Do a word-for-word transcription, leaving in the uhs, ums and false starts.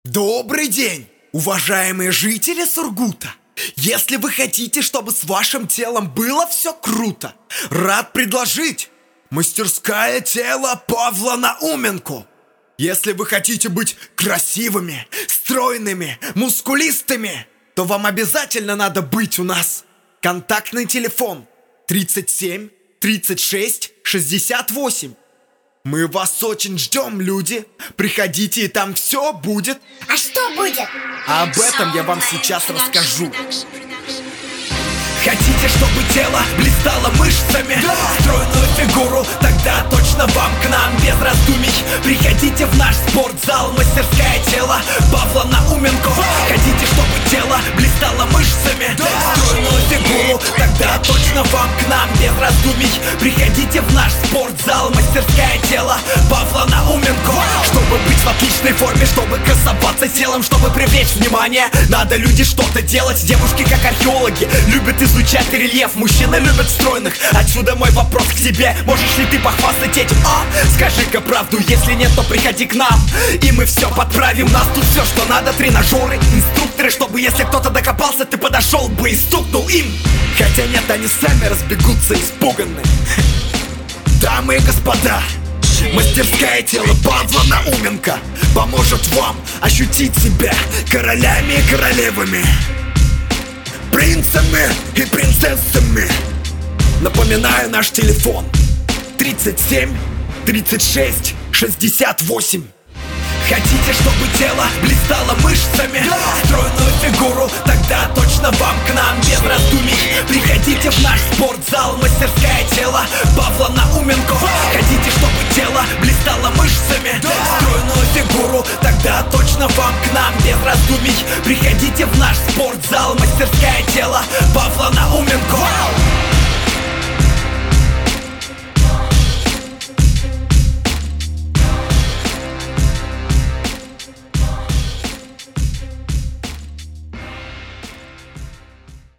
Добрый день, уважаемые жители Сургута! Если вы хотите, чтобы с вашим телом было все круто, рад предложить мастерская тела Павла Науменко. Если вы хотите быть красивыми, стройными, мускулистыми, то вам обязательно надо быть у нас. Контактный телефон тридцать семь тридцать шесть шестьдесят восемь. Мы вас очень ждем, люди. Приходите, и там все будет. А что будет? А об этом я вам сейчас расскажу. Хотите, чтобы тело блистало мышцами? Да! Стройную фигуру? Тогда точно вам к нам без раздумий. Приходите в наш спортзал, мастерская тела Павла Науменко. Да! Хотите, чтобы тело блистало мышцами? Да! Стройную фигуру? Тогда точно вам к нам без раздумий. Приходите в наш спортзал, мастерская тела Павла Науменко. Да! Чтобы быть в отличной форме, чтобы красоваться телом, чтобы привлечь внимание, надо, люди, что-то делать. Девушки, как археологи, любят изучать Изучать рельеф, мужчины любят стройных. Отсюда мой вопрос к тебе: можешь ли ты похвастать этим, а? Скажи-ка правду, если нет, то приходи к нам, и мы все подправим. Нас тут все, что надо, тренажеры, инструкторы, чтобы если кто-то докопался, ты подошел бы и стукнул им. Хотя нет, они сами разбегутся испуганные. Дамы и господа, мастерская тела Павла Науменко поможет вам ощутить себя королями и королевами, принцами и принцессами. Напоминаю, наш телефон тридцать семь тридцать шесть шестьдесят восемь. Хотите, чтобы тело блистало мышцами? Да! Стройную фигуру? Тогда точно вам к нам без раздумий. Приходите в наш спортзал, мастерская тела Павла Науменко. Да! Хотите, чтобы тело блистало мышцами? Да! Стройную фигуру? Тогда точно вам к нам без раздумий. Приходите в наш спортзал, мастерская тела Павла Науменко. Да!